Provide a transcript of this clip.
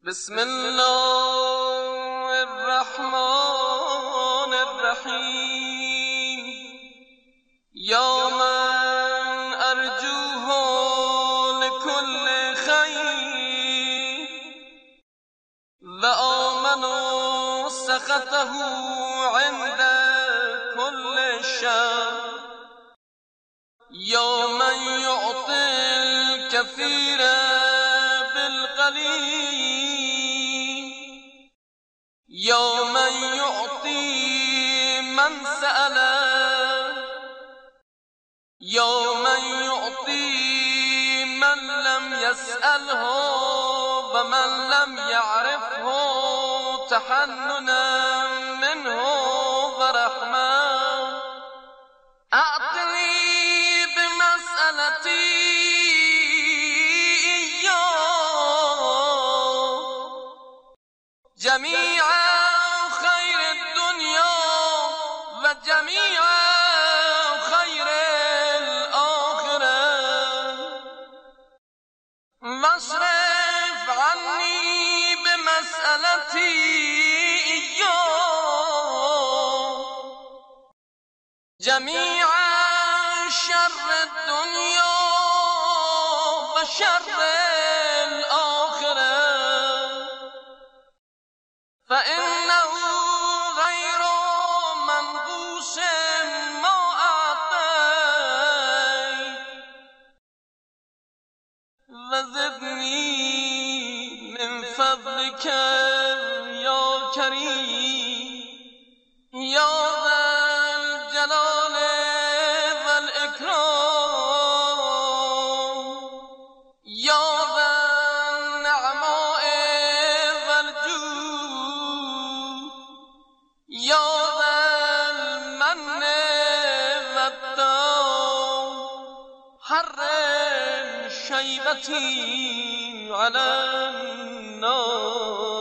بسم الله الرحمن الرحیم یا من ارجوه لكل خیر و آمن سخطه عند كل شر یا من یعطی الكثیر بالقلیل یا من یعطی من سأل یا من یعطی من لم یسأله و من لم یعرفه تحننا منه و رحمه اعطنی بمسألتی جميع خير الدنيا وجميع خير الآخرة واصرف عني بمسألتي جميع شر الدنيا وشر الآخرة فإنه غير منقوص ما أعطيت وزدني من فضلك يا كريم يا ذا الجلال والإكرام يا ذا النعماء یا ذا المن والدام حرم شیبتی علی النار